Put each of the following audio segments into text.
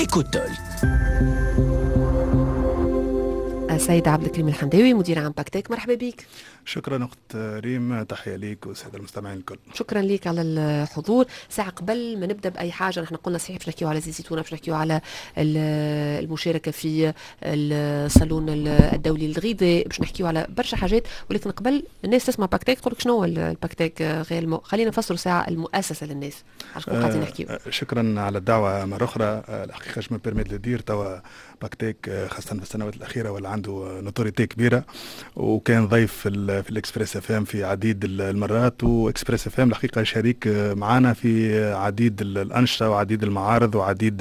Écotol. السيد عبد الكريم الحمداوي مدير عام باكتيك، مرحبا بك. شكرا أخت ريم، تحية ليك والسادة المستمعين الكل. شكرا ليك على الحضور. ساعة قبل ما نبدأ بأي حاجة نحن قلنا صحيح باش نحكيو على زيت الزيتون، باش نحكيو على المشاركة في الصالون الدولي للغذاء، باش نحكيو على برشا حاجات، ولكن قبل الناس تسمع باكتيك تقول لك شنو هو الباكتيك غير خلينا نفسروا ساعة المؤسسة للناس عشان قاعدين نحكيو. شكرا على الدعوة مرة أخرى. الحقيقة جو بيرميت لدير توا باكتيك خاصة في السنوات الأخيرة واللي عنده نوتوريتي كبيرة، وكان ضيف في الإكسبريس اف ام في عديد المرات، واكسبريس اف ام الحقيقة شريك معنا في عديد الأنشطة وعديد المعارض وعديد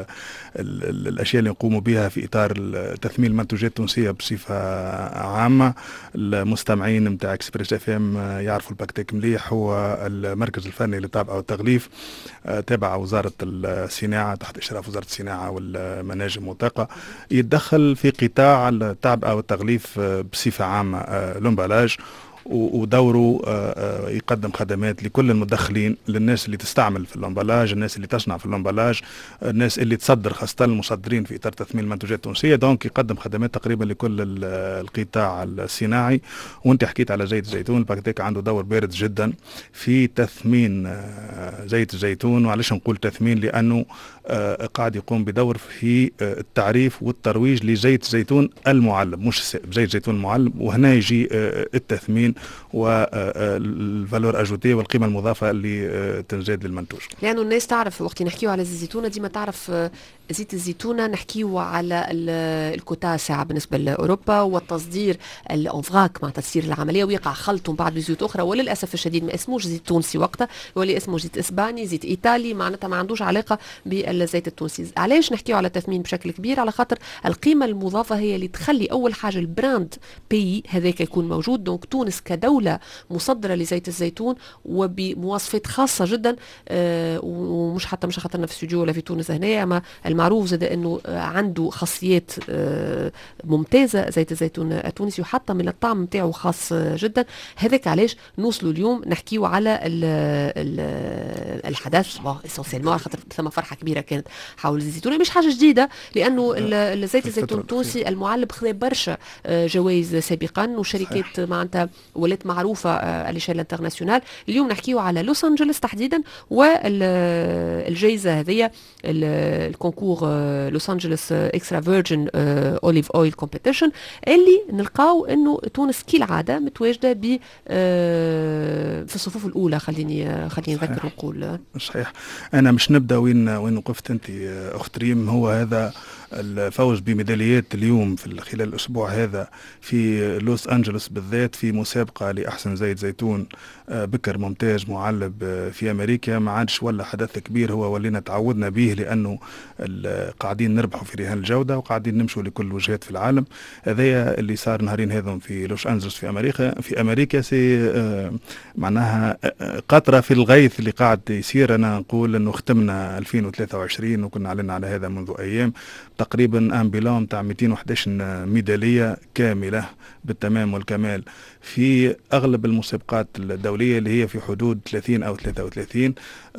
الأشياء اللي نقوموا بها في إطار تثمين المنتوجات التونسية بصفة عامة. المستمعين متاع اكسبريس اف ام يعرفوا الباكتيك مليح، هو المركز الفني للطابعة والتغليف تابع وزارة الصناعة تحت إشراف وزارة الصناعة والمناجم والطاقة، يتدخل في قطاع التعبئة والتغليف بصفة عامة، الامبالاج، ودوره يقدم خدمات لكل المدخلين، للناس اللي تستعمل في الامبالاج، الناس اللي تصنع في الامبالاج، الناس اللي تصدر، خاصة المصدرين في إطار تثمين المنتوجات التونسية. دونك يقدم خدمات تقريبا لكل القطاع الصناعي. وانت حكيت على زيت الزيتون، الباكتيك عنده دور بارد جدا في تثمين زيت الزيتون. وعلاش نقول تثمين؟ لأنه قاعد يقوم بدور في التعريف والترويج لزيت الزيتون المعلب، مش السائب، زيت الزيتون المعلب. وهنا يجي التثمين والفالور اجوتي والقيمه المضافه اللي تنزاد للمنتوج. لانه الناس تعرف وقت نحكيو على زيت الزيتونه ديما تعرف زيت الزيتونه نحكيو على الكوتا ساعه بالنسبه لاوروبا، والتصدير الانفراك مع تصدير العمليه، ويقع خلط بعض بزيوت اخرى. وللاسف الشديد ما اسموش زيت تونسي وقتها، ولي اسمه زيت اسباني، زيت ايطالي، معناتها ما عندوش علاقه بالزيت التونسي. علاش نحكيو على التثمين بشكل كبير؟ على خاطر القيمه المضافه هي اللي تخلي اول حاجه البراند بي هذاك يكون موجود. دونك تونس كدوله مصدره لزيت الزيتون وبمواصفات خاصه جدا، ومش حتى مش خاطرنا في استوديو ولا في تونس هنا، اما المعروف زاد انه عنده خاصيات ممتازه زيت الزيتون التونسي، وحتى من الطعم نتاعو خاص جدا. هذاك علاش نوصلوا اليوم نحكيو على الحدث اسونسيلمون، على خاطر ثم فرحه كبيره كانت حول زيت الزيتون. مش حاجه جديده، لانه زيت الزيتون التونسي المعلب خذ برشا جوائز سابقا، وشركات معناتها ولات معروفه على شان الانترناسيونال. اليوم نحكيو على لوس انجلوس تحديدا، والجائزه هذه الكونكور لوس انجلوس اكسترا فيرجن اوليف اويل كومبيتيشن، اللي نلقاو انه تونس كالعاده متواجده في الصفوف الاولى. خليني نذكر ونقول صحيح. انا مش نبدا وين وقفت انت اخت ريم. هو هذا الفوز بميداليات اليوم في خلال الأسبوع هذا في لوس أنجلوس بالذات، في مسابقة لأحسن زيت زيتون بكر ممتاز معلب في أمريكا، ما عادش ولا حدث كبير، هو ولينا تعودنا به، لأنه قاعدين نربحوا في رهان الجودة وقاعدين نمشوا لكل الوجهات في العالم. هذا اللي صار نهارين هذم في لوس أنجلوس في أمريكا سي معناها قطرة في الغيث اللي قاعد يصير. أنا نقول أنه ختمنا 2023 وكنا علينا على هذا منذ أيام، تقريبا امبيلون تاع 211 ميداليه كامله بالتمام والكمال في اغلب المسابقات الدوليه اللي هي في حدود 30 او 33،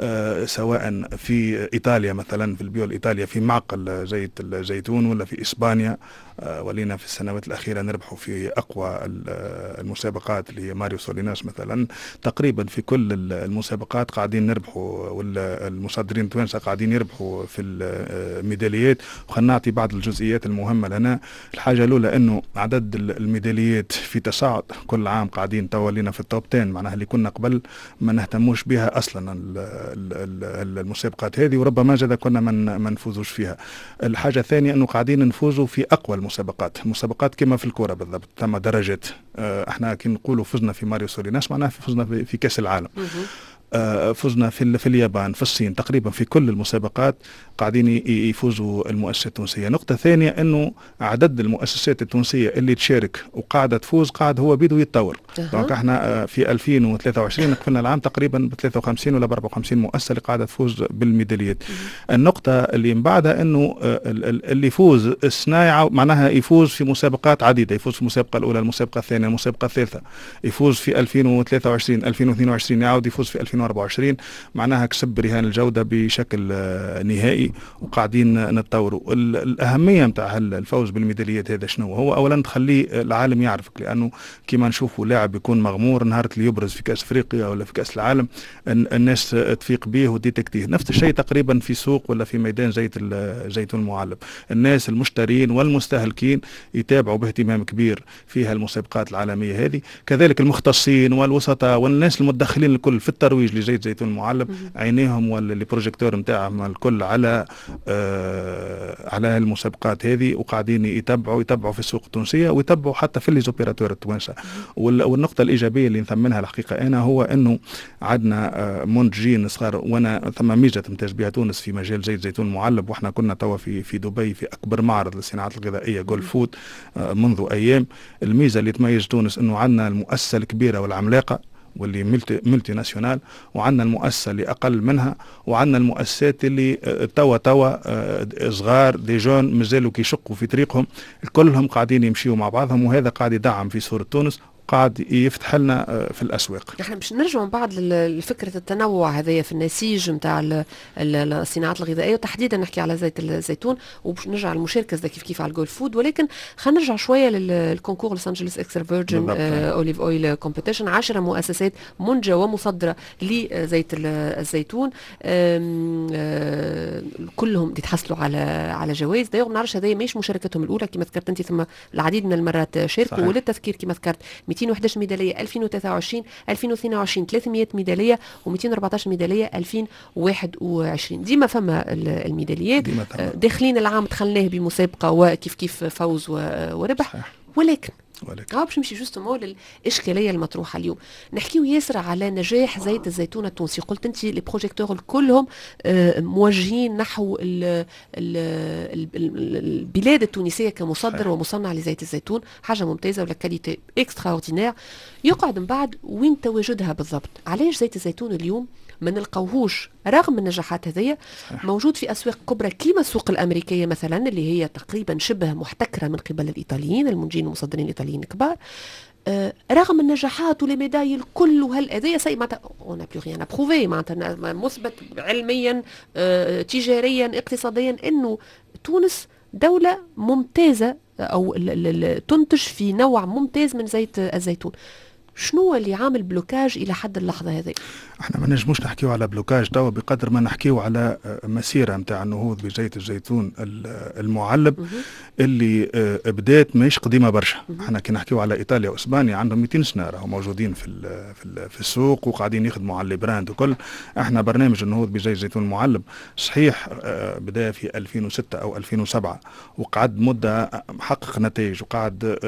سواء في ايطاليا مثلا في البيو الايطاليا في معقل زيت الزيتون، ولا في اسبانيا. ولينا في السنوات الاخيره نربحوا في اقوى المسابقات اللي هي ماريو سوليناس مثلا. تقريبا في كل المسابقات قاعدين نربحوا، والمصدرين التوانسه قاعدين يربحوا في الميداليات. وخلنا نعطي بعض الجزئيات المهمه لنا. الحاجه الاولى انه عدد الميداليات في تصاعد كل عام، قاعدين تولينا في التوب 10، معناها اللي كنا قبل ما نهتموش بها اصلا المسابقات هذه، وربما جدا كنا ما نفوزوش فيها. الحاجه الثانيه انه قاعدين نفوزوا في اقوى المسابقات كما في الكوره بالضبط، ثم درجات. احنا كي نقولوا فزنا في ماريو سوليناس معناها فزنا في كاس العالم. فزنا في اليابان، في الصين، تقريبا في كل المسابقات قاعدين يفوزوا المؤسسات التونسية. نقطة ثانية أنه عدد المؤسسات التونسية اللي تشارك وقاعدة تفوز قاعد هو بيدو يتطور. دونك احنا في 2023 قفلنا العام تقريبا ب 53 ولا ب 54 مؤسسة اللي قاعدة تفوز بالميداليات. النقطة اللي من بعدها أنه اللي يفوز الصناعة معناها يفوز في مسابقات عديدة، يفوز في المسابقة الأولى، المسابقة الثانية، المسابقة الثالثة، يفوز في 2023 2022 يعاود يفوز في 2023 2024 معناها كسب رهان الجودة بشكل نهائي، وقاعدين نتطوروا. الأهمية متاع الفوز بالميداليات هذا شنو هو؟ أولا تخليه العالم يعرفك، لأنه كما نشوفوا لاعب يكون مغمور نهار اللي يبرز في كأس أفريقيا ولا في كأس العالم الناس تفيق به وديتكتيه. نفس الشيء تقريبا في سوق ولا في ميدان زيتون المعلب، الناس المشترين والمستهلكين يتابعوا باهتمام كبير في المسابقات العالمية هذه. كذلك المختصين والوسطاء والناس المتدخلين الكل في الترويج لزيت زيتون المعلب عينيهم والبروجيكتور نتاعهم الكل على المسابقات هذه، وقاعدين يتبعوا في السوق التونسية ويتبعوا حتى في ليزوبيراتور التوانسة. والنقطة الإيجابية اللي نثمنها الحقيقة أنا هو أنه عندنا منتجين صغار، وانا ثم ميزه تمتاز بها تونس في مجال زيت زيتون المعلب، واحنا كنا توا في دبي في اكبر معرض للصناعات الغذائيه جول فود منذ ايام. الميزه اللي تميز تونس انه عندنا المؤسسه الكبيره والعملاقه واللي ملتي ناسيونال، وعندنا المؤسسه اللي اقل منها، وعندنا المؤسسات اللي توا صغار دي جون مازالوا كيشقوا في طريقهم، كلهم قاعدين يمشيوا مع بعضهم، وهذا قاعد يدعم في صوره تونس، قاعد يفتح لنا في الأسواق. احنا باش نرجعوا من بعد لفكرة التنوع هذايا في النسيج نتاع الصناعات الغذائية، وتحديدا نحكي على زيت الزيتون، وباش نرجع للمشاركة كيف على الجول فود. ولكن خلينا نرجع شوية للكونكور لوس انجلوس اكسترا فيرجن اوليف اويل كومبيتيشن. 10 مؤسسات منتجة ومصدرة لزيت الزيتون، كلهم يتحصلوا على جوائز. دايوغ ما نعرفش هذه ماهيش مشاركتهم الأولى كما ذكرت أنت، ثم العديد من المرات شاركوا. وللتذكير كما ذكرت 211 ميدالية 2023، 2022 300 ميدالية، و214 ميدالية 2021. ديما فما الميداليات داخلين العام دخلناه بمسابقة وكيف فوز وربح. ولكن باش نمشي جوستومون للاشكاليه المطروحه اليوم. نحكيو ياسر على نجاح زيت الزيتون التونسي. قلت انت لي بروجيكتور كلهم موجهين نحو البلاد التونسيه كمصدر ومصنع لزيت الزيتون، حاجه ممتازه ولا كاليتي اكسترا اوردينير. يقعد من بعد وين تواجدها بالضبط؟ علاش زيت الزيتون اليوم ما نلقاوهوش رغم النجاحات هذيا موجود في أسواق كبرى كيما السوق الأمريكية مثلا، اللي هي تقريبا شبه محتكرة من قبل الإيطاليين المنتجين والمصدرين الإيطاليين الكبار، رغم النجاحات والميداي الكل وهالأذية سي معناتها اون بلو ريان ابروفي، معناتها مثبت علميا تجاريا اقتصاديا انه تونس دولة ممتازة او تنتج في نوع ممتاز من زيت الزيتون. شنو اللي عامل بلوكاج الى حد اللحظه هذه؟ احنا ما نجموش نحكيو على بلوكاج توا بقدر ما نحكيو على مسيره نتاع النهوض بزيت الزيتون المعلب اللي بدات ماهيش قديمه برشا. احنا كي نحكيو على ايطاليا واسبانيا عندهم 200 سنه راهو موجودين في السوق وقاعدين يخدموا على البراند وكل. احنا برنامج النهوض بزيت الزيتون المعلب صحيح بدا في 2006 او 2007 وقعد مده حقق نتائج، وقعد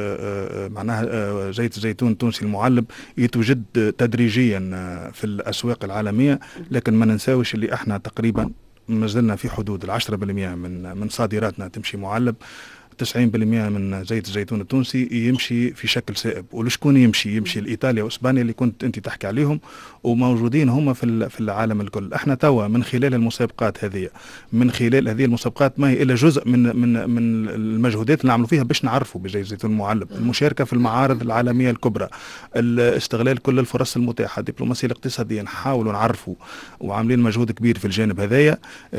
معناها زيت الزيتون التونسي المعلب يتوجد تدريجيا في الأسواق العالمية. لكن ما ننساوش اللي احنا تقريبا ما زلنا في حدود 10% من صادراتنا تمشي معلب. 90% من زيت الزيتون التونسي يمشي في شكل سائب. ولشكون يمشي لإيطاليا وإسبانيا اللي كنت أنت تحكي عليهم وموجودين هم في العالم الكل. احنا توا من خلال المسابقات هذه، من خلال هذه المسابقات ما هي إلا جزء من المجهودات اللي نعملوا فيها باش نعرفوا بزيت الزيتون المعلب. المشاركة في المعارض العالمية الكبرى، استغلال كل الفرص المتاحة، الدبلوماسية الاقتصادية، نحاولوا نعرفوا وعاملين مجهود كبير في الجانب هذايا.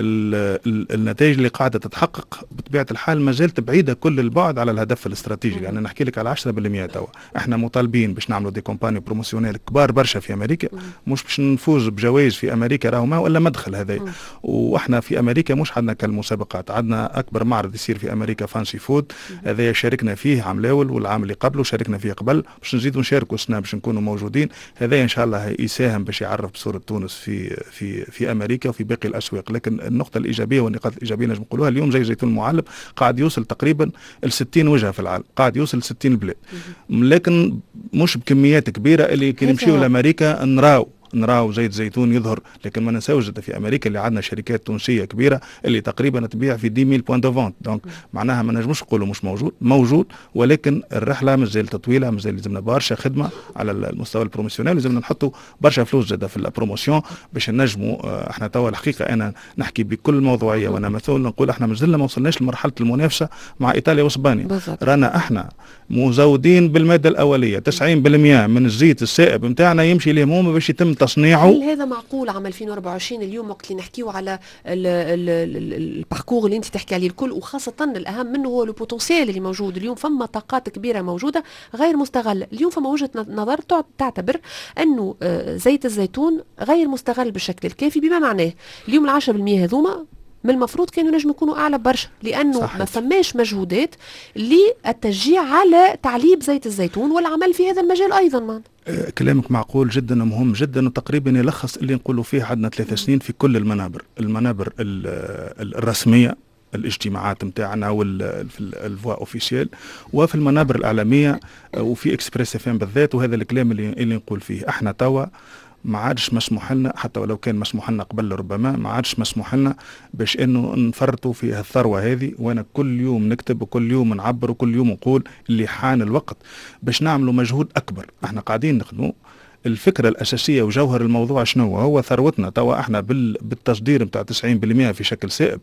النتائج اللي قاعدة تتحقق بطبيعة الحال ما زالت بعيدة كل البعد على الهدف الاستراتيجي. لأن يعني نحكي لك على 10% توا. احنا مطالبين باش نعملوا دي كومباني بروموسيونيل كبار برشا في امريكا، مش باش نفوز بجوائز في امريكا راهو ما ولا مدخل هذا. واحنا في امريكا مش عندنا كالمسابقات، عندنا اكبر معرض يصير في امريكا فانسي فود، هذا شاركنا فيه عام الاول والعام اللي قبله شاركنا فيه قبل، باش نزيدوا نشاركوا السنه باش نكونوا موجودين. هذا ان شاء الله يساهم باش يعرف بصوره تونس في امريكا وفي باقي الاسواق. لكن النقطه الايجابيه والنقاط الايجابيه نجم نقولوها اليوم زي زيتون المعلب قاعد يوصل تقريبا ال 60 وجهه في العالم، قاعد يوصل ل 60 بلاد، لكن مش بكميات كبيره اللي كي نمشيو لامريكا نراو زيت زيتون يظهر. لكن ما ننساوش في امريكا اللي عندنا شركات تونسيه كبيره اللي تقريبا تبيع في 10,000 بوان دو فونت. دونك معناها ما نجموش نقولوا مش موجود، ولكن الرحله مازالت طويله، مازال لازمنا برشا خدمه على المستوى البروموسيونيل، لازمنا نحطوا برشا فلوس زاده في البروموسيون باش نجموا. احنا توا الحقيقه انا نحكي بكل موضوعيه وانا مثلا نقول احنا مازلنا ما وصلناش لمرحله المنافسه مع ايطاليا واسبانيا. رانا احنا مزودين بالماده الاوليه. 90% من الزيت السائب نتاعنا يمشي لهم هما باش يتم تصنيعه. هل هذا معقول عام 2024 اليوم وقت اللي نحكيو على الباركور اللي انت تحكي عليه الكل، وخاصه الاهم منه هو البوتنسيال اللي موجود اليوم؟ فما طاقات كبيره موجوده غير مستغله اليوم. فما وجهه نظر تعتبر انه زيت الزيتون غير مستغل بالشكل الكافي، بما معناه اليوم 10% هذوما من المفروض كانوا نجم يكونوا اعلى برشا، لانه صحيح. ما فماش مجهودات للتشجيع على تعليب زيت الزيتون والعمل في هذا المجال ايضا. كلامك معقول جدا ومهم جدا، وتقريبا يلخص اللي نقولوا فيه. عندنا 3 سنين في كل المنابر الرسميه، الاجتماعات نتاعنا في الفوا اوفيسيال، وفي المنابر الاعلاميه، وفي اكسبريس اف ام بالذات. وهذا الكلام اللي نقول فيه احنا توا ما عادش مسموح لنا، حتى ولو كان مسموح لنا قبل ربما، ما عادش مسموح لنا باش انه نفرطوا في الثروه هذه. وانا كل يوم نكتب وكل يوم نعبر وكل يوم نقول اللي حان الوقت باش نعملوا مجهود اكبر. احنا قاعدين نخدموا. الفكره الاساسيه وجوهر الموضوع شنو هو؟ ثروتنا توا احنا بالتصدير نتاع 90% في شكل سائب.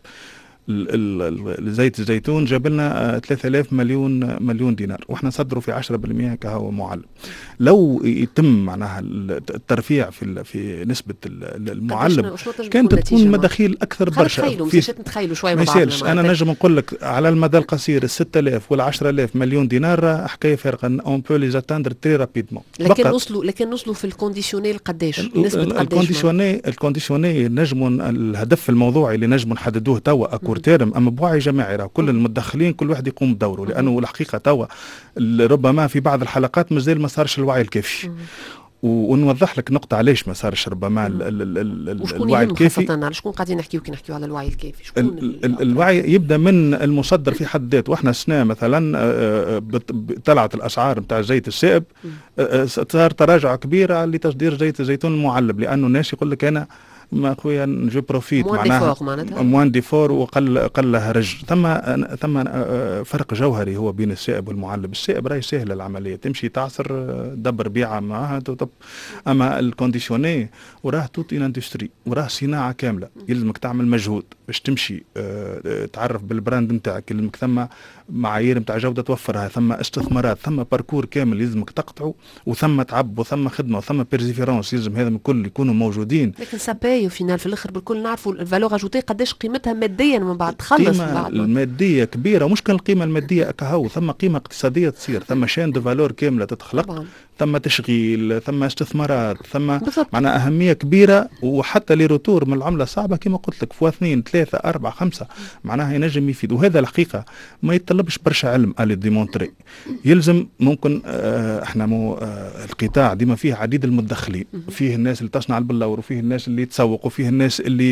زيت الزيتون جاب لنا 3000 مليون دينار، واحنا نصدروا في 10% كهو معلب. لو يتم معناها الترفيع في نسبة المعلب كانت تكون مداخيل أكثر برشا. نتخيلوا شوية ما يسالش. أنا نجم نقول لك على المدى القصير 6000 ولا 10000 مليون دينار حكاية فارغة. اون بو لي اتاندر تري رابيدمون. لكن نوصلوا في الكونديسيونيل قداش؟ نسبة قداش؟ الكونديسيونيل نجموا الهدف الموضوعي اللي نجموا نحددوه توا أكور تيرم، أما بوعي جماعي راه كل المتدخلين كل واحد يقوم بدوره. لأنه الحقيقة توا ربما في بعض الحلقات مازال ما صارش الوعي الكافي. ونوضح لك نقطة علاش ما صارش ربما الوعي الكافي. خاصة على شكون قاعدين نحكيو كي نحكيو على الوعي الكافي؟ الوعي يبدأ من المصدر في حد ذاته. واحنا السنة مثلا طلعت الأسعار نتاع زيت السائب، صار تراجع كبير لتصدير زيت الزيتون المعلب، لأنه الناس يقول لك أنا ما خويا جو بروفيت معناها موان ديفور وقل هرج. ثم فرق جوهري هو بين السائب والمعلب. السائب راهي سهله العمليه، تمشي تعصر دبر بيعه معها طب. اما الكونديسيوني وراه توت ان اندستري، وراه صناعه كامله. يلزمك تعمل مجهود باش تمشي تعرف بالبراند نتاعك. يلزمك ثم معايير نتاع جوده توفرها، ثم استثمارات، ثم باركور كامل يلزمك تقطعه، وثم تعب وثم خدمه وثم بيرزيفيرونس. يلزم هذا الكل يكونوا موجودين. لكن ساباي فينال في الاخر بالكل نعرفوا الفالور اجوتي قداش قيمتها ماديا من بعد تخلص. القيمه الماديه كبيره، مش كان القيمه الماديه كهو، ثم قيمه اقتصاديه تصير، ثم شان دو فالور كامله تتخلق طبعا. ثم تشغيل، ثم استثمارات، ثم معنا أهمية كبيرة. وحتى لي روتور من العملة صعبة كما قلت لك فوا 2 3 4 5 معناها ينجم يفيد. وهذا الحقيقة ما يتطلبش برشا علم على ديمونتري. يلزم ممكن احنا القطاع ديما فيه عديد المتدخلين، فيه الناس اللي تصنع البلور، وفيه الناس اللي تسوق، وفيه الناس اللي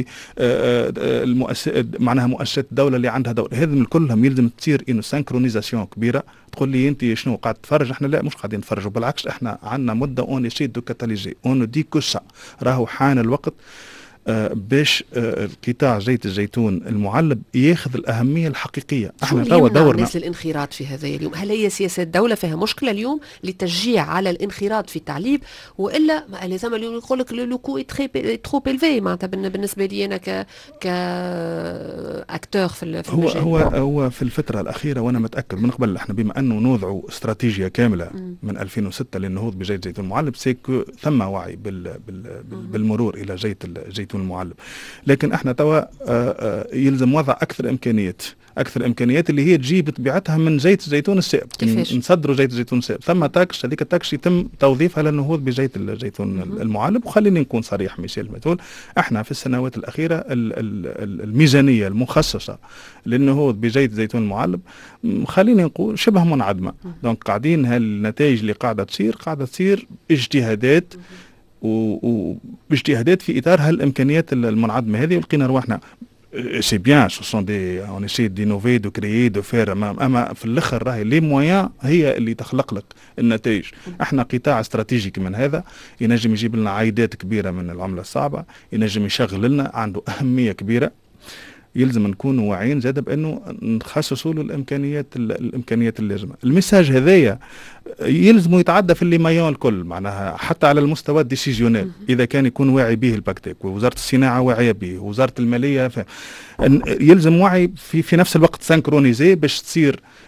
معناها مؤسسات الدولة اللي عندها دور. هذم كلهم يلزم تصير انه سانكرونيزاسيون كبيرة. تقول لي انت شنو قاعد تتفرج؟ احنا لا، مش قاعدين نتفرجوا، بالعكس احنا عندنا مده اون يسيد دو كاتاليزي اون دي كوسا. راهو حان الوقت باش القطاع زيت الزيتون المعلب ياخذ الأهمية الحقيقية. احنا توا دورنا الناس للانخراط في هذا اليوم. هل هي سياسة الدولة فيها مشكلة اليوم للتشجيع على الانخراط في التعليب، والا لازم اليوم يقول لك لو كو ترو إلفي معناتها بالنسبة لي انا ك اكتور في المجال؟ هو في الفترة الأخيرة وانا متأكد من قبل، احنا بما انه نوضعوا استراتيجية كاملة من 2006 للنهوض بزيت الزيتون المعلب، سيكو ثم وعي بالمرور الى زيت الزيتون المعلب. لكن احنا توا يلزم وضع اكثر امكانيات اللي هي تجي بطبيعتها من زيت الزيتون السائب. نصدروا زيت الزيتون السائب، ثم تاكس، هذيك التاكس يتم توظيفها للنهوض بزيت الزيتون المعلب. وخليني نكون صريح ميشيل متول، احنا في السنوات الاخيره الميزانيه المخصصه للنهوض بزيت الزيتون المعلب خليني نقول شبه منعدمه. دونك قاعدين هالنتائج اللي قاعده تصير اجتهادات واجتهادات في اطار هالامكانيات المنعدمه هذه. ولقينا رواحنا سي بيان سو سون دي اون اسي دينوفي دو كريي دو فير، اما في الاخر راهي لي مويان هي اللي تخلق لك النتائج. احنا قطاع استراتيجي من هذا ينجم يجيب لنا عائدات كبيره من العمله الصعبه، ينجم يشغل لنا، عنده اهميه كبيره. يلزم نكون واعيين زاد بانه نخصصوا له الامكانيات اللازمه. الميساج هذايا يلزم يتعدى في اللي مايون الكل، معناها حتى على المستوى الديسيزيونيل اذا كان يكون واعي به الباكتيك، ووزاره الصناعه واعيه به، ووزاره الماليه يلزم وعي في نفس الوقت سانكرونيزي باش تصير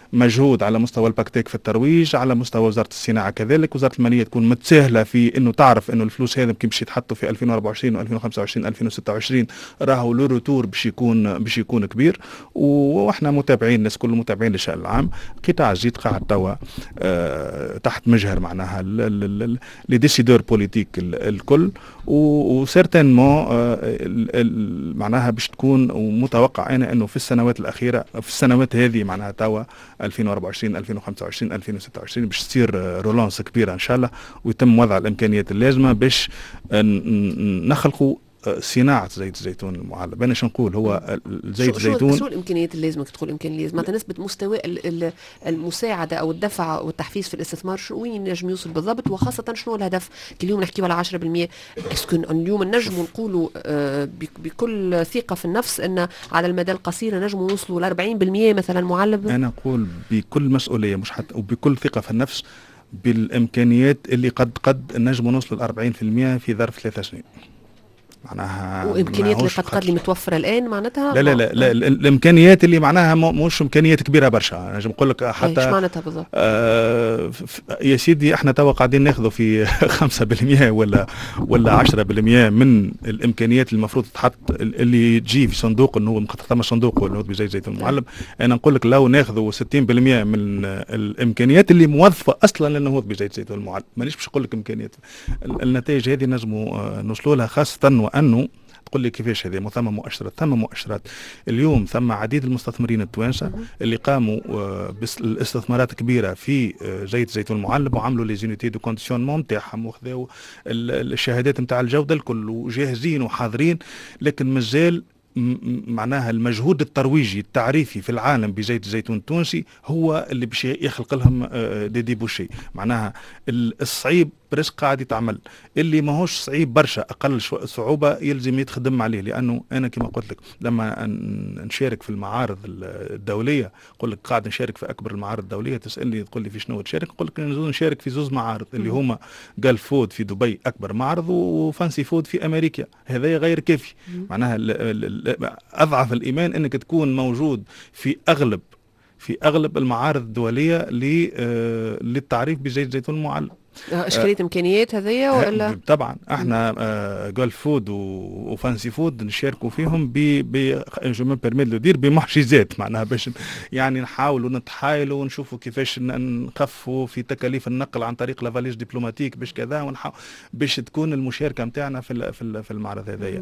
مجهود على مستوى الباكتيك في الترويج، على مستوى وزارة الصناعة كذلك. وزارة المالية تكون متساهلة في انه تعرف انه الفلوس هذا باش يتحطوا في 2024 و2025 2026 راهو لو روتور باش يكون كبير. واحنا متابعين، الناس كل متابعين للشأن العام. قطاع الزيت قاعد توا تحت مجهر معناها لي ديسيدور بوليتيك الكل، وسيرتينمون معناها باش تكون، ومتوقع انا انه في السنوات الاخيره، في السنوات هذه معناها توا 2024 2025 2026 باش تصير رولانس كبيره ان شاء الله، ويتم وضع الامكانيات اللازمه باش نخلقوا صناعة زيت الزيتون المعلب. أنا شو نقول، هو زيت الزيتون شو الإمكانيات اللازمة؟ تقول إمكانيات لازمة معناتها نسبة مستوى المساعدة أو الدفع والتحفيز في الاستثمار شو وين نجم يوصل بالضبط، وخاصة شنو الهدف؟ اليوم نحكيو على 10%. اسكن اليوم نجم نقولوا بكل ثقة في النفس أن على المدى القصير نجم نوصلوا ل 40% مثلا معلب؟ أنا أقول بكل مسؤولية، مش حتى وبكل ثقة في النفس، بالإمكانيات اللي قد نجم نوصل ل 40% في ظرف 3 سنين. معناها وامكانيات اللي قد اللي متوفره الان معناتها لا لا لا, لا الامكانيات اللي معناها مش امكانيات كبيره برشا. نجم نقول لك حتى ايش معناتها بالضبط؟ يا سيدي احنا توا قاعدين ناخذوا في 5% ولا 10% من الامكانيات اللي المفروض تتحط، اللي تجي في صندوق النهوض، ثم صندوق النهوض بزيت الزيتون المعلب. انا نقول لك لو ناخذوا 60% من الامكانيات اللي موظفه اصلا للنهوض بزيت الزيتون المعلب، مانيش باش نقول لك امكانيات، النتائج هذه نجموا نوصلوا لها، خاصه انه تقول لي كيفاش هذا؟ ثم مؤشرات اليوم، ثم عديد المستثمرين التوانسه اللي قاموا بالاستثمارات كبيره في زيت الزيتون المعلب، وعملوا لي زونيتي دو كونديسيونمون نتاعهم، وخذوا الشهادات نتاع الجوده الكل، وجاهزين وحاضرين. لكن مازال معناها المجهود الترويجي التعريفي في العالم بزيت الزيتون التونسي هو اللي باش يخلق لهم دي ديبوشي. معناها الصعيب برشا قاعد يتعمل، اللي ماهوش صعيب برشا اقل صعوبه يلزم يتخدم عليه. لانه انا كما قلت لك لما نشارك في المعارض الدوليه، نقول لك قاعد نشارك في اكبر المعارض الدوليه، تسالني تقول لي في شنو تشارك، نقول لك نشارك في زوز معارض اللي هما جالف فود في دبي اكبر معرض، وفانسي فود في امريكا. هذا غير كافي. معناها اضعف الايمان انك تكون موجود في اغلب المعارض الدوليه للتعريف بزيت الزيتون المعلب. اشكاليه امكانيات هذيا ولا؟ طبعا احنا جولف فود وفانسي فود نشاركوا فيهم جو مي بيرمي دو دير بمعجزات، معناها باش يعني نحاولوا نتحايلوا ونشوفوا كيفاش نخفوا في تكاليف النقل عن طريق لافاليج دبلوماتيك باش كذا، باش تكون المشاركه نتاعنا في المعرض هذايا.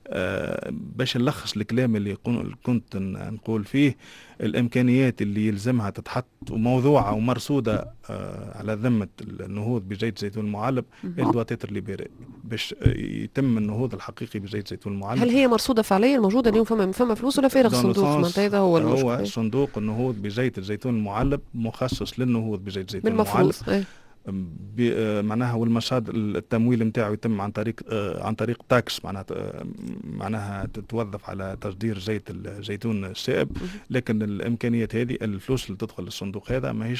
باش نلخص الكلام اللي كنت نقول فيه، الامكانيات اللي يلزمها تتحط وموضوعه ومرصوده على ذمه النهوض بزيت الزيتون المعلب الدواتيتر ليبيري باش يتم النهوض الحقيقي بزيت الزيتون المعلب. هل هي مرصوده فعليا موجوده اليوم؟ فما فلوس ولا فارغ الصندوق؟ هذا هو المشكل. هو صندوق النهوض بزيت الزيتون المعلب مخصص للنهوض بزيت الزيتون المعلب معناها، والمصادر التمويل نتاعو يتم عن طريق تاكس، معناها تتوظف على تصدير زيت الزيتون السائب. لكن الامكانيات هذه، الفلوس اللي تدخل للصندوق هذا ماهيش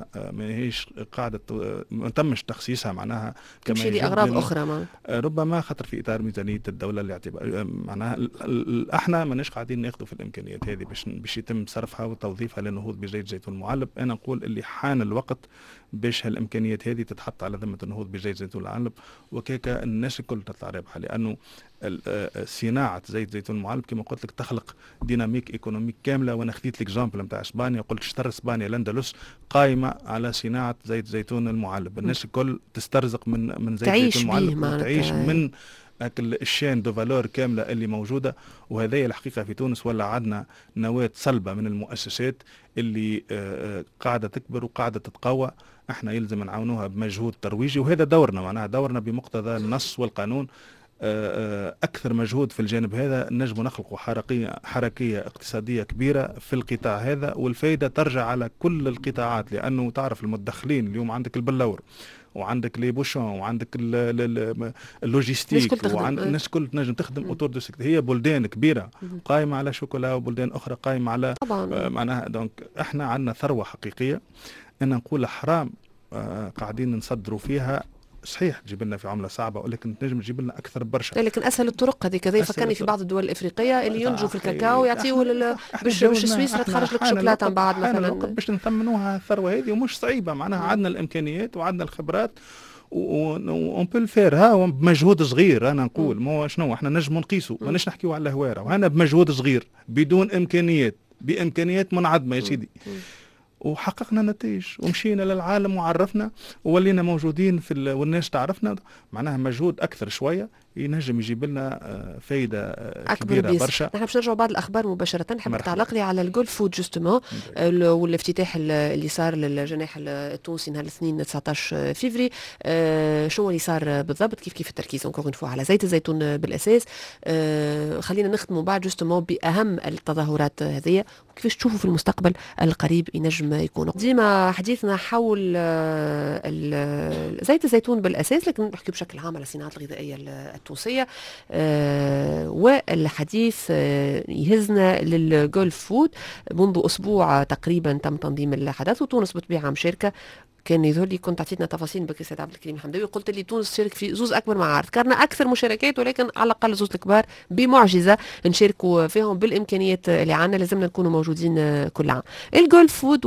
قاعده ما تمش تخصيصها، معناها تمشي لاغراض اخرى ربما خاطر في اطار ميزانيه الدوله الاعتبار. معناها احنا ماناش قاعدين ناخذوا في الامكانيات هذه باش يتم صرفها وتوظيفها للنهوض بزيت الزيتون المعلب. انا نقول اللي حان الوقت باش هالامكانيات هذه تتحط على ذمه النهوض بزيت الزيتون المعلب، وكيكا الناس الكل تطلع رابحه. لانه صناعه زيت الزيتون المعلب كما قلت لك تخلق ديناميك ايكونوميك كامله. وانا خذيت الاكزامبل نتاع اسبانيا، قلت شطر اسبانيا الاندلس قائمه على صناعه زيت الزيتون المعلب. الناس الكل تسترزق من زيت الزيتون المعلب وتعيش من الشين دو فالور كامله اللي موجوده. وهذه الحقيقه في تونس ولا عندنا نواه صلبه من المؤسسات اللي قاعده تكبر وقاعده تتقوى. احنا يلزم نعاونوها بمجهود ترويجي، وهذا دورنا، معناها دورنا بمقتضى النص والقانون. اكثر مجهود في الجانب هذا نجم نخلق حركيه اقتصاديه كبيره في القطاع هذا، والفائده ترجع على كل القطاعات. لانه تعرف المدخلين اليوم عندك البلور، وعندك لي بوشون، وعندك اللوجيستيك، وعندك الناس كل تنجم تخدم اوتور دو سيكتور. هي بلدان كبيره قائمه على شوكولا، وبلدان اخرى قائمه على معناها. دونك احنا عندنا ثروه حقيقيه. انا نقول حرام قاعدين نصدروا فيها صحيح تجيب لنا في عمله صعبه ولكن تنجم تجيب لنا اكثر برشا. لكن اسهل الطرق هذيك كذا فكرني في بعض الدول الافريقيه اللي ينجوا في الكاكاو يعطيوه باش سويسرا تخرج لك شوكولاته من بعد مثلا باش نثمنوها الثروه هذه ومش صعيبه معناها عندنا الامكانيات وعندنا الخبرات اون بو الفير ها بمجهود صغير. انا نقول مو شنو احنا نجم نقيسوا ماناش نحكيو على الهواره وانا بمجهود صغير بدون امكانيات بامكانيات منعدمه يا سيدي وحققنا نتائج ومشينا للعالم وعرفنا وولينا موجودين والناس تعرفنا. معناها مجهود اكثر شويه ينجم يجيب لنا فايده كبيره برشا. نحن باش نرجعوا بعد الاخبار مباشره. نحب تعلق لي على الجول فود جوستومون والافتتاح اللي صار للجناح التونسي نهار الاثنين 19 فيفري. شو اللي صار بالضبط؟ كيف التركيز اونكور اون فوا على زيت الزيتون بالاساس؟ خلينا نختموا بعد جوستومون باهم التظاهرات هذه وكيفاش تشوفوا في المستقبل القريب ينجم يكون. ديما حديثنا حول زيت الزيتون بالاساس لكن نحكي بشكل عام على الصناعات الغذائيه التونسية. والحديث يهزنا للجولف فود. منذ أسبوع تقريبا تم تنظيم الحدث وتونس بالطبيعة مشاركة. كان يظهر لي كنت عطيتنا تفاصيل بك سيد عبد الكريم حمداوي قلت لي تونس تشارك في زوز اكبر معارض كان اكثر مشاركات ولكن على الاقل زوز الكبار بمعجزه نشاركوا فيهم بالامكانيات اللي عندنا لازمنا نكونوا موجودين كل عام. الجولف فود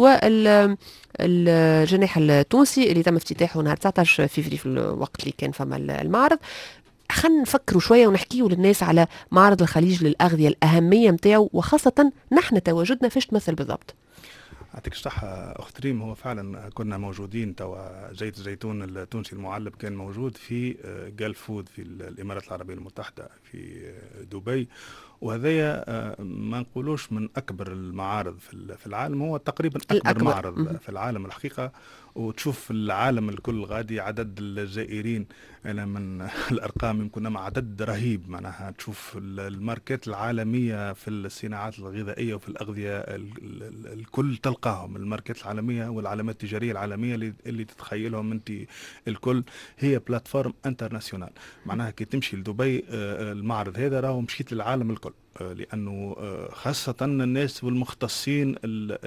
الجناح التونسي اللي تم افتتاحه نهار 19 فيفري في الوقت اللي كان فما المعرض. خلينا نفكروا شويه ونحكيوا للناس على معرض الخليج للاغذيه الاهميه نتاعو وخاصه نحن تواجدنا فيش تمثل بالضبط. يعطيك الصحة أخت ريم. هو فعلا كنا موجودين توا زيت الزيتون التونسي المعلب كان موجود في جالف فود في الإمارات العربية المتحدة في دبي وهذايا ما نقولوش من أكبر المعارض في العالم. هو تقريبا أكبر معرض في العالم الحقيقة. وتشوف العالم الكل غادي عدد الزائرين أنا من الأرقام يمكن مع عدد رهيب. معناها تشوف الماركات العالمية في الصناعات الغذائية وفي الأغذية الكل تلقاهم. الماركات العالمية والعلامات التجارية العالمية اللي تتخيلهم أنت الكل هي بلاتفورم انترناسيونال. معناها كي تمشي لدبي المعرض هذا راهو مشيت للعالم الكل لأنه خاصة الناس والمختصين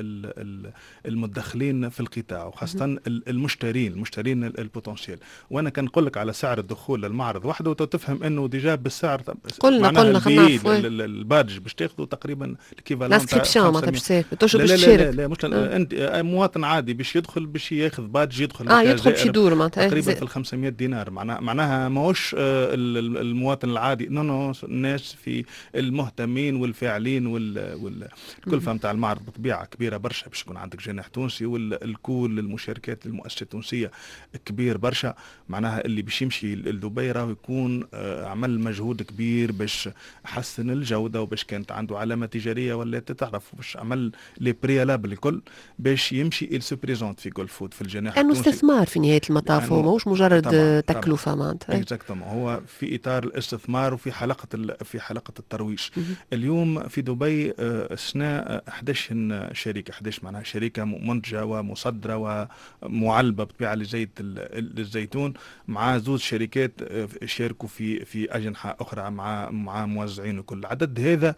المدخلين في القطاع وخاصة المشترين البوتنسيال. وأنا كان نقول لك على سعر الدخول للمعرض وحده وتفهم أنه ديجا بالسعر قلنا البادج باش تاخذوا تقريبا الكيفالون تاع لا مش أنت مواطن عادي باش يدخل باش ياخذ بادج يدخل يدخل باش يدور معناتها تقريبا في 500 دينار. معناها ماهوش المواطن العادي نو الناس في المهتمين والفاعلين والكلفة متاع المعرض بطبيعة كبيرة برشا باش يكون عندك جناح تونسي والكل المشاركات المؤسسة التونسية كبير برشا. معناها اللي باش يمشي لدبي راه يكون عمل مجهود كبير باش حسن الجودة وباش كانت عنده علامة تجارية ولا تعرف باش عمل لي بريالابل الكل باش يمشي إل سو بريزونت في جول فود في الجناح التونسي. انه استثمار في نهاية المطاف هو ماهوش مجرد تكلفة معناتها. اكزاكتومون هو في إطار الاستثمار وفي حلقة الترويج. اليوم في دبي سنا 11 شركة 11 معناها شركة منتجة ومصدرة ومعلبة بطبيعة لزيت الزيتون مع زوج شركات شاركوا في أجنحة أخرى مع موزعين وكل عدد. هذا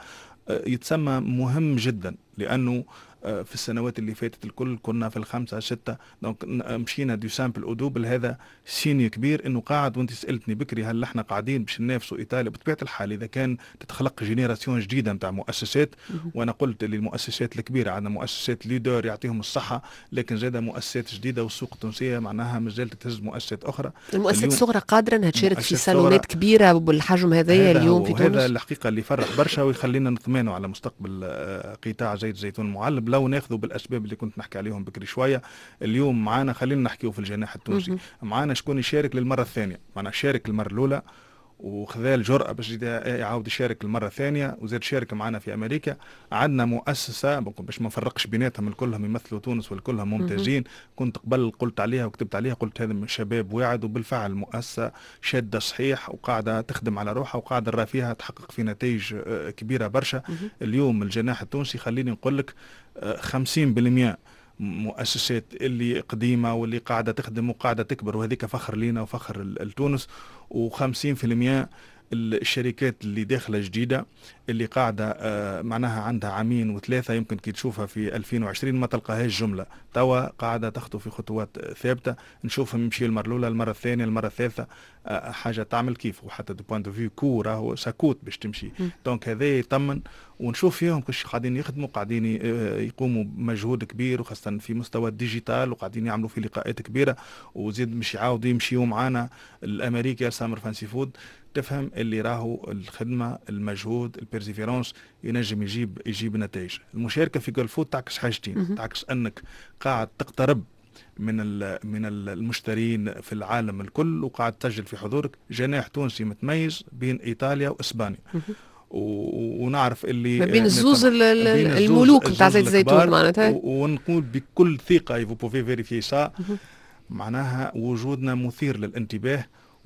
يتسمى مهم جدا لأنه في السنوات اللي فاتت الكل كنا في 5 6 دونك مشينا دو سامبل ودوبل. هذا سيني كبير انه قاعد. وانت سالتني بكري هل احنا قاعدين باش ننافسوا ايطاليا؟ بطبيعه الحال اذا كان تتخلق جينيراسيون جديده نتاع مؤسسات وانا قلت للمؤسسات الكبيره عندنا مؤسسات ليدر يعطيهم الصحه لكن زاد مؤسسات جديده والسوق التونسيه معناها مازالت تهز مؤسسات اخرى. المؤسسات الصغرى قادره انها تشارك في صالونات كبيره بالحجم هذايا اليوم في تونس. هذا الحقيقه اللي يفرح برشا ويخلينا نطمئنوا على مستقبل قطاع زيت الزيتون المعلب. لو ناخذوا بالاسباب اللي كنت نحكي عليهم بكري شويه اليوم معانا خلينا نحكيوا في الجناح التونسي. معانا شكون يشارك للمره الثانيه. معنا شارك المره الاولى وخذا الجرأة باش يعاود يشارك المرة الثانية وزاد شارك معنا في أمريكا. عندنا مؤسسة باش ما نفرقش بيناتهم الكلهم يمثلوا تونس والكلهم ممتازين. كنت قبل قلت عليها وكتبت عليها قلت هذا من شباب واعد وبالفعل مؤسسة شادة صحيح وقاعدة تخدم على روحها وقاعدة نرى فيها تحقق في نتائج كبيرة برشا. اليوم الجناح التونسي خليني نقول لك 50% مؤسسات اللي قديمة واللي قاعدة تخدم وقاعدة تكبر وهذيك فخر لينا وفخر لتونس. و50% الشركات اللي داخله جديده اللي قاعده معناها عندها عامين وثلاثه، يمكن كي تشوفها في 2020 ما تلقاهاش جمله، توا قاعده تخطو في خطوات ثابته، نشوفهم يمشي المره الاولى المره الثانيه المره الثالثه، حاجه تعمل كيف، وحتى دو بوان دو فيو كو راهو ساكوت باش تمشي. دونك هذا يطمن، ونشوف فيهم كش قاعدين يخدموا، قاعدين يقوموا بمجهود كبير، وخاصه في مستوى الديجيتال، وقاعدين يعملوا في لقاءات كبيره، وزيد مش يعاودوا يمشيوا معنا الامريكا سامر فانسي فود. تفهم اللي راهو الخدمه المجهود البيرسيفيرونس ينجم يجيب نتائج. المشاركه في جولف فود تعكس حاجتين، تعكس انك قاعد تقترب من المشترين في العالم الكل، وقاعد تسجل في حضورك جناح تونسي متميز بين ايطاليا واسبانيا. ونعرف اللي ما بين الزوز الملوك نتاع زيت الزيتون معناتها، ونقول بكل ثقه vous pouvez vérifier ça، معناها وجودنا مثير للانتباه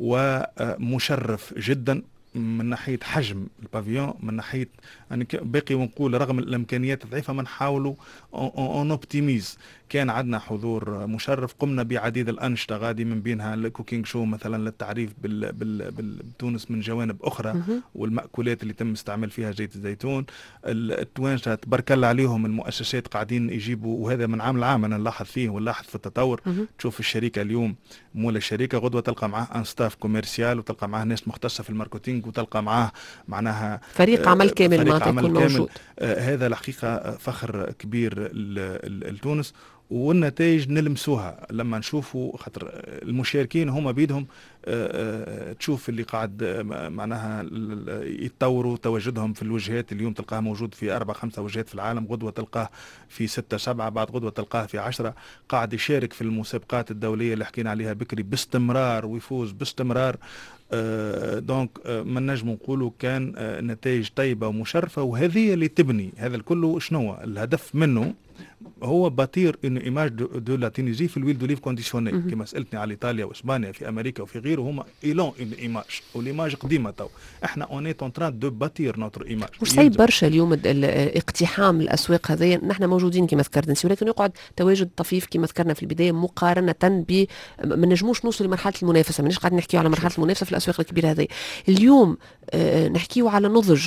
ومشرف جدا من ناحيه حجم البافيون، من ناحيه يعني باقي ونقول رغم الامكانيات الضعيفه ما نحاولوا اون اوبتيميز. كان عندنا حضور مشرف، قمنا بعديد الانشطه غادي من بينها الكوكينج شو مثلا للتعريف بتونس من جوانب اخرى، والمأكولات اللي تم استعمال فيها زيت الزيتون. التوانسه تبارك الله عليهم المؤسسات قاعدين يجيبوا، وهذا من عام لعام انا نلاحظ فيه ونلاحظ في التطور. تشوف الشركه اليوم مول الشركه غدوه تلقى معاه ان ستاف كوميرسيال، وتلقى معاه ناس مختصه في الماركتينج، وتلقى معاه معناها فريق عمل كامل ما يكون موجود. هذا الحقيقه فخر كبير لتونس، والنتائج نلمسوها لما نشوفوا، خاطر المشاركين هما بيدهم تشوف اللي قاعد معناها يتطوروا تواجدهم في الوجهات. اليوم تلقاه موجود في 4-5 وجهات في العالم، غدوة تلقاه في 6-7، بعد غدوة تلقاه في 10. قاعد يشارك في المسابقات الدولية اللي حكينا عليها بكري باستمرار ويفوز باستمرار. دونك ما نجم نقولوا كان نتائج طيبة ومشرفة، وهذه اللي تبني هذا الكل. شنو الهدف منه؟ هو باتير ان ايماج دو لا تونيزي في الويل دوليف كونديسيوني، كما سالتني على ايطاليا واسبانيا في امريكا وفي غيره، هما ايلون ان ايماج، والايماج قديمه تو. احنا اونيت اون تران دو باتير نوتر ايماج. مش صعيب برشا اليوم اقتحام الاسواق هذه، نحن موجودين كما ذكرت انت، ولكن يقعد تواجد طفيف كما ذكرنا في البدايه مقارنه ب ما نجموش نوصل لمرحله المنافسه، مانيش قاعد نحكيو على مرحله المنافسه في الاسواق الكبيره هذه. اليوم نحكيو على نضج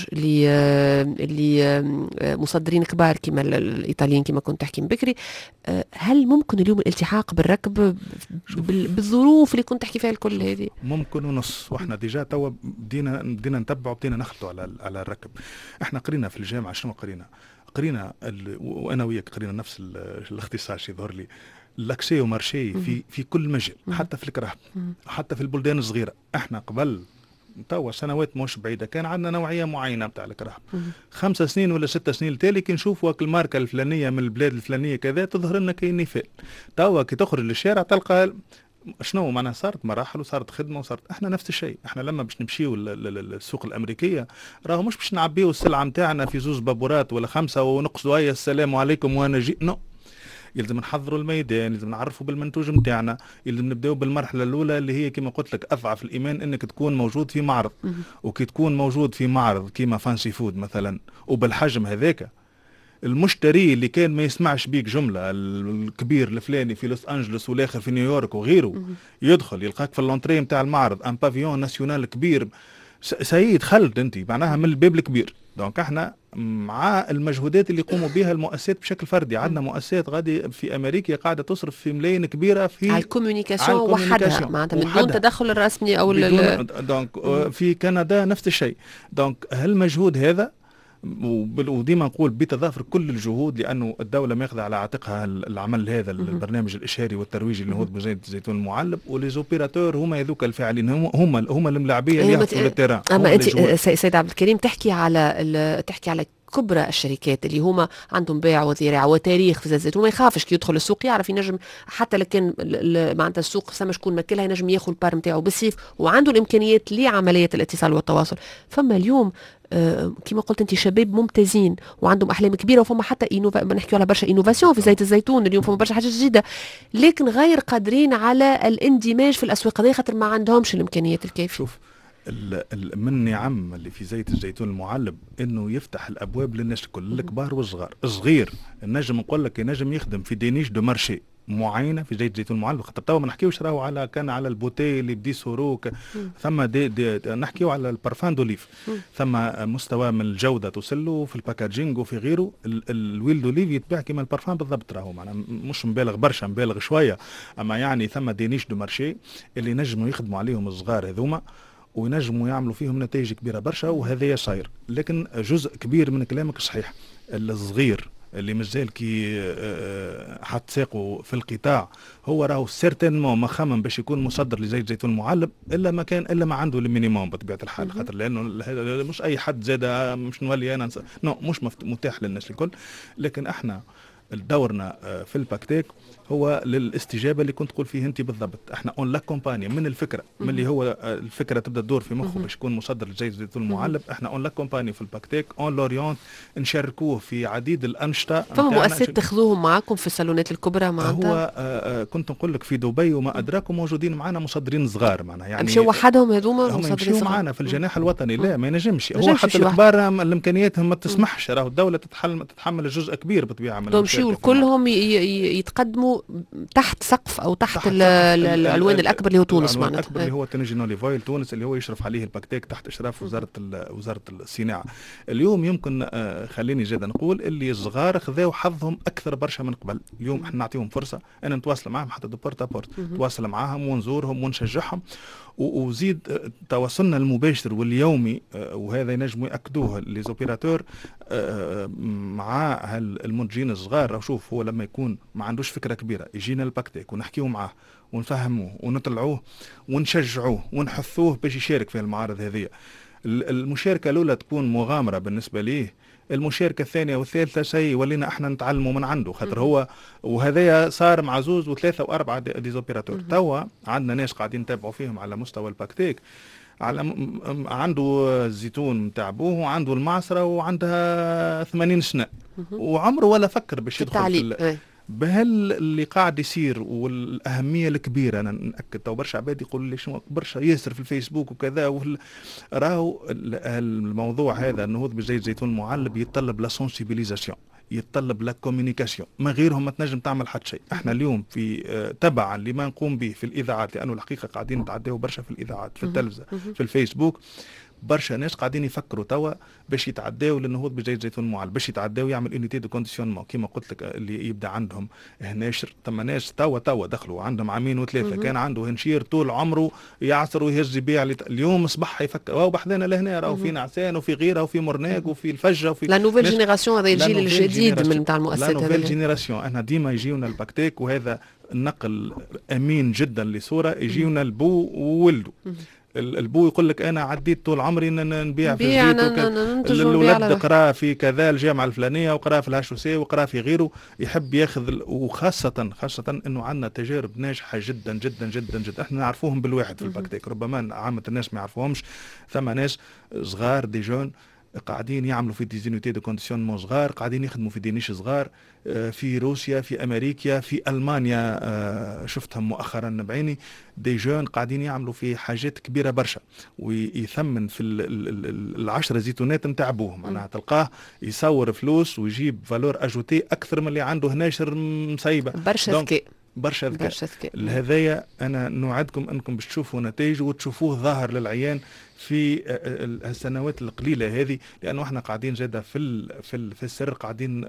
اللي مصدرين كبار كما الايطاليين كما كنت تحكي من بكري. هل ممكن اليوم الالتحاق بالركب بالظروف اللي كنت تحكي فيها الكل هذه؟ ممكن ونص، واحنا ديجا توا بدينا نتبع وبدينا نخلطوا على الركب. احنا قرينا في الجامعه، شنو قرينا وانا وياك قرينا نفس الاختصاص يظهر لي، لاكسي ومارشي في كل مجال، حتى في الكرهب، حتى في البلدان الصغيره. احنا قبل توا سنوات مش بعيدة كان عندنا نوعية معينة بتاع الكرهب. 5 سنين ولا 6 سنين التالي كي نشوفوا الماركة الفلانية من البلاد الفلانية كذا تظهر لنا كاين نفاق. توا كي تخرج للشارع تلقى شنو معناها صارت مراحل وصارت خدمة وصارت. احنا نفس الشيء، احنا لما باش نمشيو للسوق الأمريكية راهو مش باش نعبيو السلعة متاعنا في 2 بابورات ولا 5 ونقصدوا أي السلام عليكم وانا جي نو. يلزم نحضروا الميدان، يلزم نعرفوا بالمنتوج نتاعنا، يلزم نبداو بالمرحله الاولى اللي هي كما قلت لك اضعف الايمان، انك تكون موجود في معرض. وكي تكون موجود في معرض كيما فانسي فود مثلا وبالحجم هذاك، المشتري اللي كان ما يسمعش بيك جمله، الكبير الفلاني في لوس انجلوس والاخر في نيويورك وغيره، يدخل يلقاك في اللونتري نتاع المعرض ان بافيون ناسيونال كبير، سيد خلد انت معناها من الباب الكبير. دونك احنا مع المجهودات اللي يقوموا بها المؤسسات بشكل فردي، عندنا مؤسسات غادي في امريكا قاعده تصرف في ملايين كبيره في على الكوميونيكاسيون وحدها، معناتها من دون تدخل الرسمي او دونك في كندا نفس الشيء. دونك هالمجهود هذا وديما نقول بتضافر كل الجهود، لانه الدوله ماخذه على عاتقها العمل هذا البرنامج الاشهاري والترويجي اللي هو بزيت الزيتون المعلب، وليزوبيراتور هما هذوك الفاعلين، هم الملاعبيه اللي يحطوا للتيران. اما انت سيد عبد الكريم تحكي على كبرى الشركات اللي هما عندهم بيع وذراع وتاريخ في زيت الزيتون، ما يخافش كي يدخل السوق يعرف ينجم، حتى لكن معناتها السوق سما شكون ماكلها ينجم ياخذ البار نتاعو بالسيف، وعنده الامكانيات لعمليه الاتصال والتواصل. فما اليوم كما قلت انت شباب ممتازين وعندهم احلام كبيره، وفما حتى نحكيو على برشا انوفاسيون في زيت الزيتون اليوم، فما برشا حاجات جديده، لكن غير قادرين على الاندماج في الاسواق هذه خاطر ما عندهمش الامكانيات الكافيه. شوف من نعم اللي في زيت الزيتون المعلب انه يفتح الابواب للناس الكل، الكبار والصغار. الصغير النجم نقول لك ينجم يخدم في دينيش دو مارشي معينه في زيت زيتون معلب، خاطر توا ما نحكيوش راهو على كان على البوتي اللي بدي سوروك، ثم دي نحكيو على البارفان دوليف، ثم مستوى من الجوده توصل في الباكاجينغ وفي غيره. الويل دوليف يتباع كما البارفان بالضبط، راهو معناها مش مبالغ برشا، مبالغ شويه، اما يعني ثم دي نيش دو مارشي اللي نجموا يخدموا عليهم الصغار هذوما وينجموا يعملوا فيهم نتائج كبيره برشا، وهذا صاير. لكن جزء كبير من كلامك صحيح، الصغير اللي مازال كي حط ساقه في القطاع هو راهو سيرتينمون ما خمم باش يكون مصدر لزيت زيتون معلب الا ما عنده المينيموم بطبيعه الحال، خاطر لانه مش اي حد زاد مش نولي انا مش متاح للناس الكل. لكن احنا دورنا في الباكتيك هو للاستجابه اللي كنت تقول فيه انت بالضبط. احنا اون لاكومباني من الفكره، من اللي هو الفكره تبدا تدور في مخه باش يكون مصدر لزيت الزيتون المعلب. احنا اون لاكومباني في الباكتيك، اون لوريونت، نشاركوه في عديد الانشطه. فما مؤسسات تاخذوهم معاكم في الصالونات الكبرى معناتها؟ هو كنت نقول لك في دبي وما ادراكم موجودين معنا مصدرين صغار، معناها يعني مشاو وحدهم هذوما مصدرين صغار معنا في الجناح الوطني. لا ما ينجمش، هو حتى الكبار الامكانياتهم ما تسمحش، راهو الدوله تتحمل جزء كبير بالطبيعه من المشاو كلهم يتقدموا تحت سقف او تحت العنوان الاكبر اللي هو تونس معناتها. الاكبر اللي هو تنجي ليفويل تونس اللي هو يشرف عليه الباكتيك تحت اشراف وزاره الصناعه. اليوم يمكن خليني زاد نقول اللي الصغار خذاو حظهم اكثر برشا من قبل. اليوم احنا نعطيهم فرصه ان نتواصل معهم حتى دبورت ابورت، نتواصل معهم ونزورهم ونشجعهم، وزيد تواصلنا المباشر واليومي وهذا ينجموا ياكدوه لي زوبيراتور مع المنتجين الصغار. شوف هو لما يكون ما عندوش فكره كبيره يجينا الباكتيك ونحكيو معاه ونفهموه ونطلعوه ونشجعوه ونحثوه باش يشارك في المعارض هذه. المشاركه الاولى تكون مغامره بالنسبه ليه، المشاركه الثانيه والثالثه شيء ولينا احنا نتعلموا من عنده، خاطر هو وهذايا صار مع زوز وثلاثه واربعه ديزوبيراتور. توا عندنا ناس قاعدين نتابعوا فيهم على مستوى الباكتيك، عنده الزيتون نتاع بوه وعنده المعصره وعندها 80 سنه وعمره ولا فكر باش يدخل في بهاللي قاعد يصير والاهميه الكبيره. انا ناكد تو برشا عباد يقولوا لي شنو برشا ياسر في الفيسبوك وكذا راهو الموضوع هذا النهوض بزيت زيتون معلب يتطلب لا سونسيبيليزاسيون، يتطلب لا كوميونيكاسيون، ما غيرهم ما تنجم تعمل حتى شيء. احنا اليوم في تبعا لما نقوم به في الاذاعات، لانه الحقيقه قاعدين نتعداو برشا في الاذاعات في التلفزه في الفيسبوك، برشا ناس قاعدين يفكروا توا باش يتعداو للنهوض بزيت زيتون معلب، باش يتعداو يعمل اونيتي دو كونديسيونمون كيما قلت لك اللي يبدا عندهم هناشر. ثم ناس توا دخلوا عندهم عامين وثلاثه كان عنده هنشير طول عمره يعصر ويهز يبيع. اليوم اصبح يفكر واو بحذانا لهنا راهو في نعسان وفي غيره وفي مرناق وفي الفجه وفي لا نوفيل جينيراسيون. هذا الجيل الجديد من تاع المؤسسات. لا نوفيل جينيراسيون احنا ديما يجيونا الباكتيك وهذا النقل امين جدا لصوره يجيونا البو وولده. البو يقول لك انا عديت طول عمري نبيع في الزيت الولد قرا في كذا الجامعه الفلانيه وقرا في الهاشوسي وقرا في غيره يحب ياخذ. وخاصه انه عندنا تجارب ناجحه جدا جدا جدا جدا احنا نعرفوهم بالواحد في الباكتيك، ربما عامه الناس ما يعرفوهمش. ثم ناس صغار دي جون قاعدين يعملوا في ديزينيتي دو كونديسيونمون صغار، قاعدين يخدموا في دينيش صغار في روسيا في امريكا في المانيا، شفتهم مؤخرا بعيني دي جون قاعدين يعملوا في حاجات كبيره برشا، ويثمن في العشرة زيتونات نتاع بوه معناها تلقاه يصور فلوس ويجيب فالور اجوتي اكثر من اللي عنده هناشر مصيبه. برشا ذكاء برشا ذكاء. هذايا انا نوعدكم انكم باش تشوفوا نتائج وتشوفوه ظاهر للعيان في السنوات القليله هذه، لانه احنا قاعدين زاده في السر قاعدين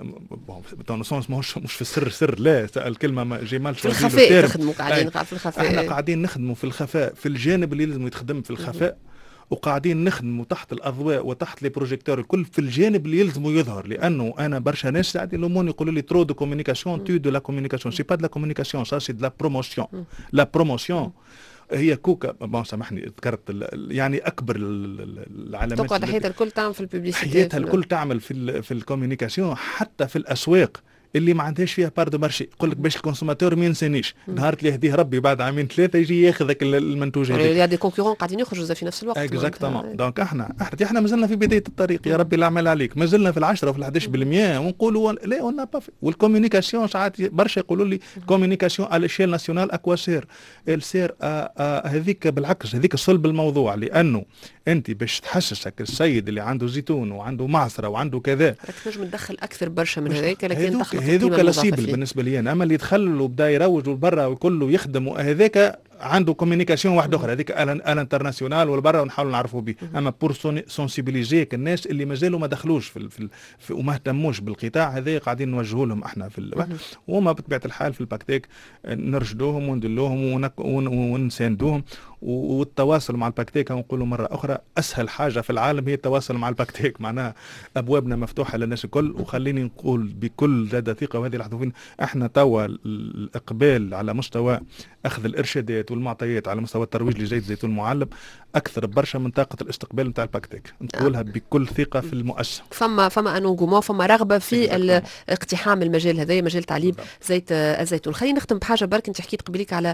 مش في السر لا الكلمه جمال في الخفاء تخدموا قاعدين في الخفاء. احنا قاعدين نخدموا في الخفاء في الجانب اللي لازم يتخدم في الخفاء، وقاعدين نخدموا تحت الاضواء وتحت لي بروجيكتور الكل في الجانب اللي يلزموا يظهر. لانه انا برشا ناس قاعد يلوموني يقولوا لي ترو دو كومونيكاسيون تو دو لا كومونيكاسيون سي با دو لا كومونيكاسيون سا سي دو لا بروموسيون. لا بروموسيون هي كوكا بون سامحني ذكرت يعني اكبر العلامات تقعد حياتها الكل تعمل في الببليسيتي، حياتها الكل تعمل في الكومونيكاسيون حتى في الاسواق اللي ما عندهاش فيها بار دو مارشي. يقول لك باش الكونسوماتور ما ينسانيش نهار اللي يهديه ربي بعد عامين ثلاثه يجي ياخذك المنتوج هذا. يا دي كونكورون قاعدين يخرجوا في نفس الوقت. اكزاكتومون. دونك احنا مازلنا في بدايه الطريق يا ربي العمل عليك، مازلنا في ال10 وفي ال11% ونقولوا لا اون با في. والكومونيكاسيون ساعات برشا يقولوا لي كومونيكاسيون على الشيل ناسيونال اكواسير السير هذيك بالعكس هذيك صلب الموضوع. لانه انت باش تحسسك السيد اللي عنده زيتون وعنده معصره وعنده كذا تنجم تدخل اكثر برشا من هذاك، لكن هذوك لاسيبل بالنسبه لي انا. اما اللي دخل وبدا يروج وبرا وكله ويخدم هذاك عنده كوميونيكاسيون واحده اخرى، هذيك الانترناسيونال والبرا ونحاولوا نعرفوا به. اما بور سونسيبيليزيك الناس اللي مازالوا ما دخلوش في وما اهتموش بالقطاع هذا قاعدين نوجهوا لهم احنا وهما بطبيعه الحال في الباكتيك نرشدوهم وندلوهم ونساندوهم. والتواصل مع الباكتيك نقولوا مرة أخرى أسهل حاجة في العالم هي التواصل مع الباكتيك، معناها أبوابنا مفتوحة للناس الكل. وخليني نقول بكل ثقة وهذه لحظة احنا توا الإقبال على مستوى أخذ الإرشادات والمعطيات على مستوى الترويج لزيت زيتون معلب أكثر برشا من طاقة الاستقبال نتاع الباكتيك. نقولها بكل ثقة في المؤسسة. فما انونغومون، فما رغبة في اقتحام المجال هذا، مجال تعليم زيت الزيتون. خلينا نختم بحاجة برك. انت حكيت قبليك على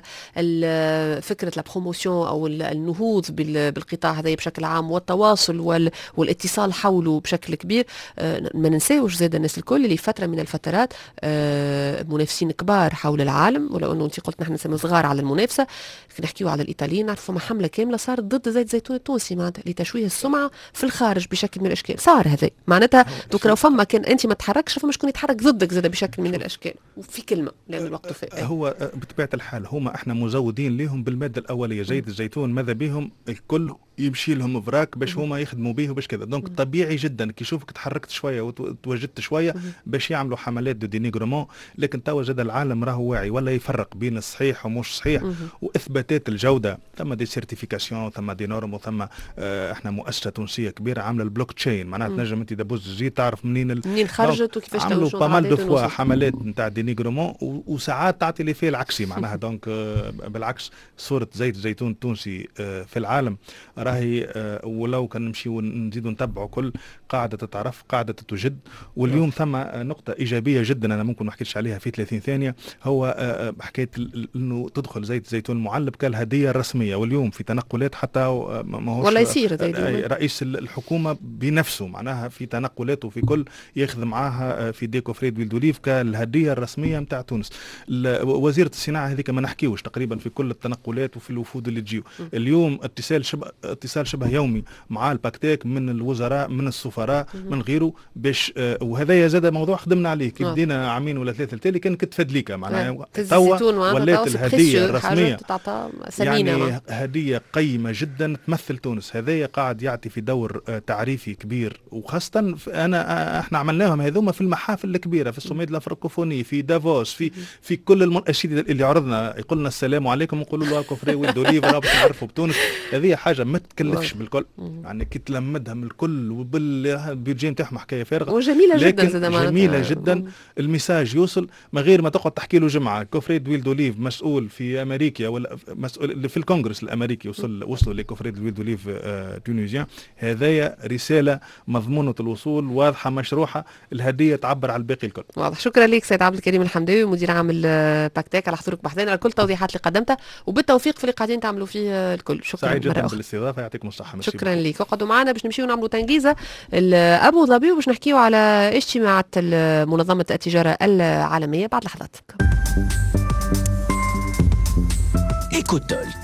فكرة لا بروموسيون او النهوض بالقطاع هذا بشكل عام والتواصل والاتصال حوله بشكل كبير. ما ننساوش زاد الناس الكل اللي فترة من الفترات منافسين كبار حول العالم، ولو انه انت قلت نحن نسمي صغار على المنافسة، نحكيو على الايطاليين، نعرفوا حملة كاملة صارت ضد زيت الزيتون التونسي معناتها لتشويه السمعة في الخارج بشكل من الاشكال. صار هذا معناتها دوك لو فما كان انت ما تحركش فما شكون يتحرك ضدك زاد بشكل من الاشكال. وفي كلمة لان الوقت فات هو بطبيعة الحال هما احنا مزودين لهم بالمادة الأولية. زيت الزيتون ماذا بهم الكل يمشي لهم فراك باش هما يخدموا به وباش كذا. دونك طبيعي جدا كي يشوفك تحركت شويه وتوجدت شويه باش يعملوا حملات دو دينيغرومون. لكن توا زاد العالم راهو واعي ولا يفرق بين الصحيح ومش صحيح واثباتات الجوده. ثم دي سيرتيفيكاسيون، ثم دي نورم، وثم احنا مؤسسه تونسيه كبيره عامله البلوك تشين، معناتها تنجم انت دبوز الزيت تعرف منين خرجت وكيفاش عملوا بامال دو فوا حملات نتاع دينيغرومون وساعات تعطي لي فيه العكسي معناها. دونك بالعكس صوره زيت الزيتون التونسي في العالم راهي ولو كان نمشي ونزيدوا نتبعوا كل قاعدة تتعرف، قاعدة تجد. واليوم ثم نقطة إيجابية جدا أنا ممكن ما حكيتش عليها في 30 ثانية، هو حكاية إنه تدخل زيت زيتون معلب كالهدية الرسمية. واليوم في تنقلات حتى ما هوش ولا يصير رئيس الحكومة بنفسه معناها في تنقلات وفي كل ياخذ معاها في ديكو فريد ويلدوليف كالهدية الرسمية متاع تونس. وزيرة الصناعة هذيك ما نحكيوش تقريبا في كل التنقلات وفي الوفود اللي تجيو. اليوم اتصال شبه يومي مع الباكتيك من الوزراء من السفراء من غيره باش وهذا زاد موضوع خدمنا عليه كي بدينا عامين ولا ثلاثه التالي كان كتفدليكا معناها توا ولات الهديه الرسميه يعني هديه قيمه جدا تمثل تونس. هذايا قاعد يعطي في دور تعريفي كبير، وخاصه احنا عملناهم هذوما في المحافل الكبيره في الصومال الافريقوفوني في دافوس في كل الاشياء اللي عرضنا يقولنا السلام عليكم ونقولوا له كوفري ولدوليف راه نعرفوا بتونس. هذه حاجه ما تكلفش بالكل يعني كي تلمدها من الكل وبالبيجي نتاعهم حكايه فارغه وجميله جدا جميله جدا. الميساج يوصل من غير ما تقعد تحكي له جمعه. كوفريد ويلدوليف مسؤول في امريكا ولا مسؤول في الكونغرس الامريكي وصلوا لكوفريد ويلدوليف تونيزيان. هذايا رساله مضمونه الوصول واضحه مشروحه، الهديه تعبر على الباقي الكل. واضح. شكرا لك سيد عبد الكريم الحمداوي مدير عام باكتيك على حضورك بحثنا على كل التوضيحات اللي قدمتها وبالتوفيق في اللي قاعدين تعملوا فيه الكل. شكرا سعيد جدا بالاستضافه، يعطيكم الصحه. شكرا لك. اقعدوا معنا باش نمشيو نعملوا تنجيزه ابو ظبي وباش نحكيو على اجتماعات منظمه التجاره العالميه بعد لحظات. إيكوتول